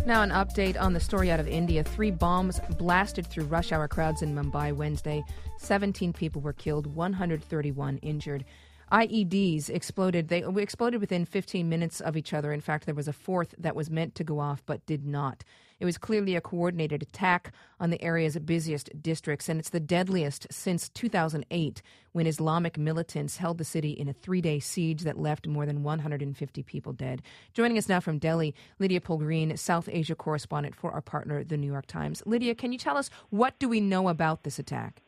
Now an update on the story out of India. 3 bombs blasted through rush hour crowds in Mumbai Wednesday. 17 people were killed, 131 injured. IEDs exploded. They exploded within 15 minutes of each other. In fact, there was a 4th that was meant to go off but did not. It was clearly a coordinated attack on the area's busiest districts, and it's the deadliest since 2008, when Islamic militants held the city in a 3-day siege that left more than 150 people dead. Joining us now from Delhi, Lydia Polgreen, South Asia correspondent for our partner, The New York Times. Lydia, can you tell us, what do we know about this attack?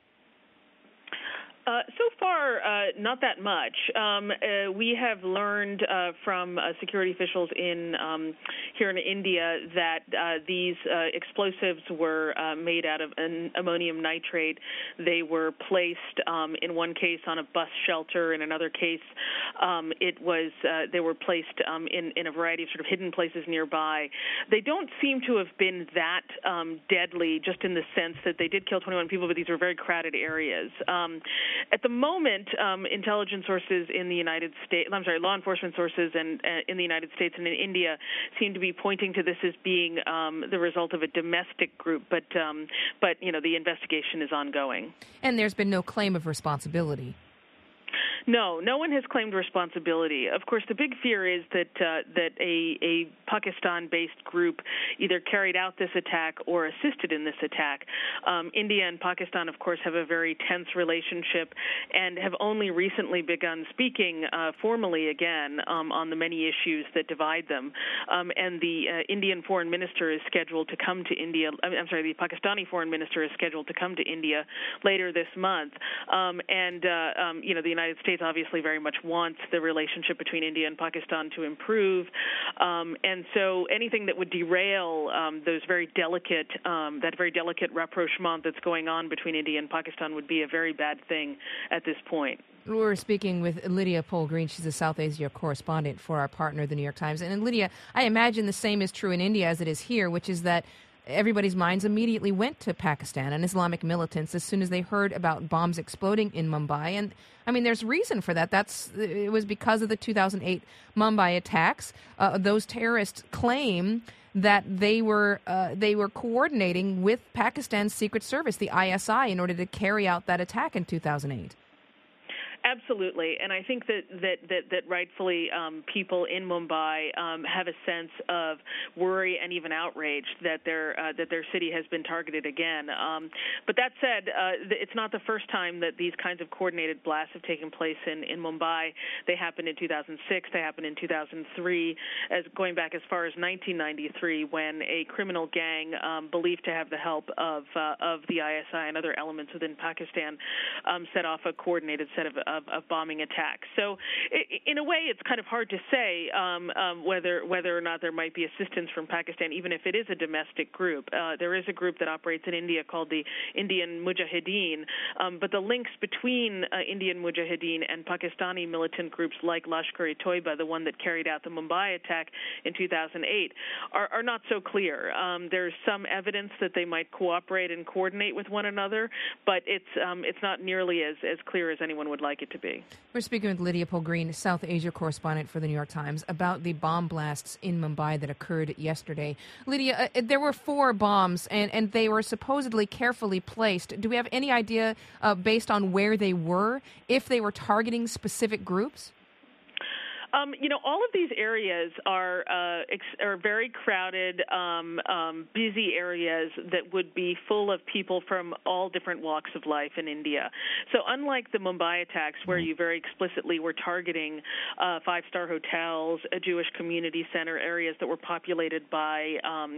So far, not that much. We have learned from security officials here in India that these explosives were made out of ammonium nitrate. They were placed, in one case, on a bus shelter. In another case, they were placed in a variety of sort of hidden places nearby. They don't seem to have been that deadly, just in the sense that they did kill 21 people, but these were very crowded areas. At the moment, intelligence sources in the United States, law enforcement sources in the United States and in India seem to be pointing to this as being the result of a domestic group, but the investigation is ongoing. And there's been no claim of responsibility. No one has claimed responsibility. Of course, the big fear is that a Pakistan-based group either carried out this attack or assisted in this attack. India and Pakistan, of course, have a very tense relationship and have only recently begun speaking formally again on the many issues that divide them. And the Indian foreign minister is scheduled to come to India. The Pakistani foreign minister is scheduled to come to India later this month. The United States obviously very much wants the relationship between India and Pakistan to improve, and so anything that would derail that very delicate rapprochement that's going on between India and Pakistan would be a very bad thing at this point. We're speaking with Lydia Polgreen. She's a South Asia correspondent for our partner, The New York Times. And Lydia, I imagine the same is true in India as it is here, which is that everybody's minds immediately went to Pakistan and Islamic militants as soon as they heard about bombs exploding in Mumbai. And, there's reason for that. It was because of the 2008 Mumbai attacks. Those terrorists claim that they were coordinating with Pakistan's Secret Service, the ISI, in order to carry out that attack in 2008. Absolutely, and I think that rightfully people in Mumbai have a sense of worry and even outrage that their city has been targeted again. But that said, it's not the first time that these kinds of coordinated blasts have taken place in Mumbai. They happened in 2006. They happened in 2003, going back as far as 1993, when a criminal gang believed to have the help of the ISI and other elements within Pakistan set off a coordinated set of bombing attacks. So in a way, it's kind of hard to say whether or not there might be assistance from Pakistan, even if it is a domestic group. There is a group that operates in India called the Indian Mujahideen, but the links between Indian Mujahideen and Pakistani militant groups like Lashkar-e-Toiba, the one that carried out the Mumbai attack in 2008, are not so clear. There's some evidence that they might cooperate and coordinate with one another, but it's not nearly as clear as anyone would like it to be. We're speaking with Lydia Polgreen, South Asia correspondent for The New York Times, about the bomb blasts in Mumbai that occurred yesterday. Lydia, there were 4 bombs, and they were supposedly carefully placed. Do we have any idea, based on where they were, if they were targeting specific groups? All of these areas are very crowded, busy areas that would be full of people from all different walks of life in India. So unlike the Mumbai attacks, where you very explicitly were targeting 5-star hotels, a Jewish community center, areas that were populated by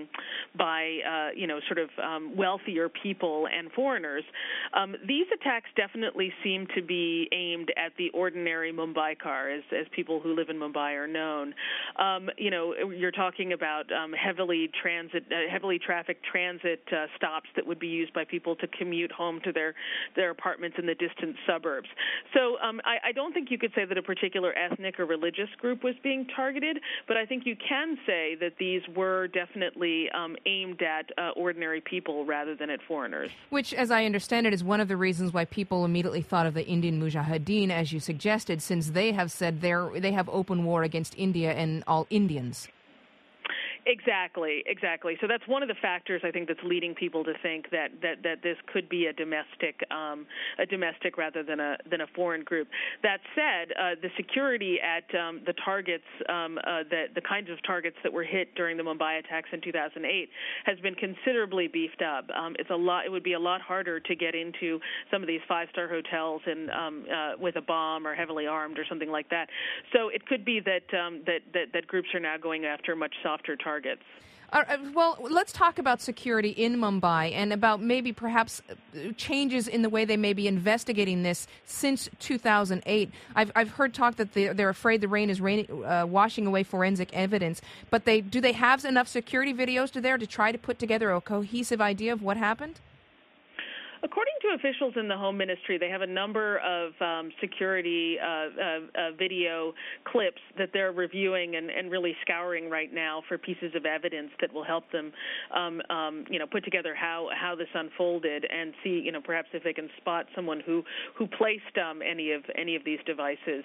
wealthier people and foreigners, these attacks definitely seem to be aimed at the ordinary Mumbaikar, as people who live in Mumbai are known. You're talking about heavily trafficked transit stops that would be used by people to commute home to their apartments in the distant suburbs. So I don't think you could say that a particular ethnic or religious group was being targeted, but I think you can say that these were definitely aimed at ordinary people rather than at foreigners. Which, as I understand it, is one of the reasons why people immediately thought of the Indian Mujahideen, as you suggested, since they have said they have open war against India and all Indians. Exactly. So that's one of the factors I think that's leading people to think that this could be a domestic rather than a foreign group. That said, the security at the targets, the kinds of targets that were hit during the Mumbai attacks in 2008, has been considerably beefed up. It would be a lot harder to get into some of these five-star hotels and with a bomb or heavily armed or something like that. So it could be that groups are now going after much softer targets. Well, let's talk about security in Mumbai and about maybe perhaps changes in the way they may be investigating this since 2008. I've heard talk that they're afraid the rain is washing away forensic evidence, but do they have enough security videos to try to put together a cohesive idea of what happened? According to officials in the Home Ministry, they have a number of security video clips that they're reviewing and really scouring right now for pieces of evidence that will help them, put together how this unfolded and see, perhaps if they can spot someone who placed any of these devices.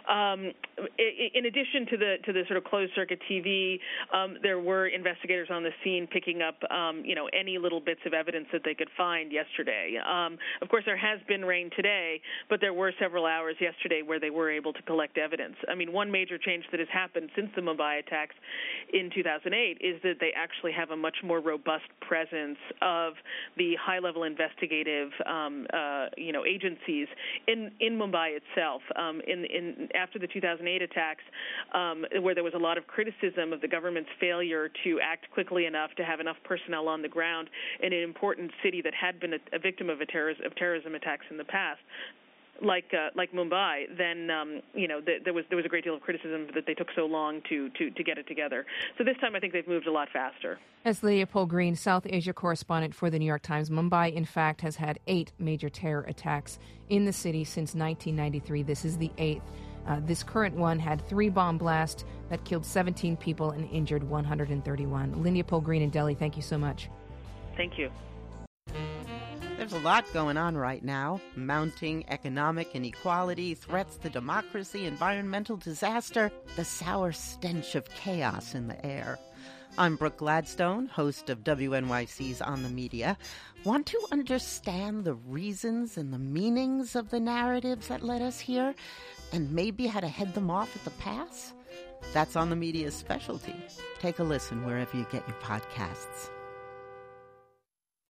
In addition to the sort of closed circuit TV, there were investigators on the scene picking up, any little bits of evidence that they could find yesterday. Of course, there has been rain today, but there were several hours yesterday where they were able to collect evidence. I mean, one major change that has happened since the Mumbai attacks in 2008 is that they actually have a much more robust presence of the high-level investigative, agencies in Mumbai itself. After the 2008 attacks, where there was a lot of criticism of the government's failure to act quickly enough to have enough personnel on the ground in an important city that had been a victim of terrorism attacks in the past, like Mumbai, then there was a great deal of criticism that they took so long to get it together. So this time I think they've moved a lot faster. As Leopold Green, South Asia correspondent for the New York Times, Mumbai, in fact, has had 8 major terror attacks in the city since 1993. This is the 8th. This current one had 3 bomb blasts that killed 17 people and injured 131. Leopold Green in Delhi, thank you so much. Thank you. There's a lot going on right now. Mounting economic inequality, threats to democracy, environmental disaster, the sour stench of chaos in the air. I'm Brooke Gladstone, host of WNYC's On the Media. Want to understand the reasons and the meanings of the narratives that led us here, and maybe how to head them off at the pass? That's On the Media's specialty. Take a listen wherever you get your podcasts.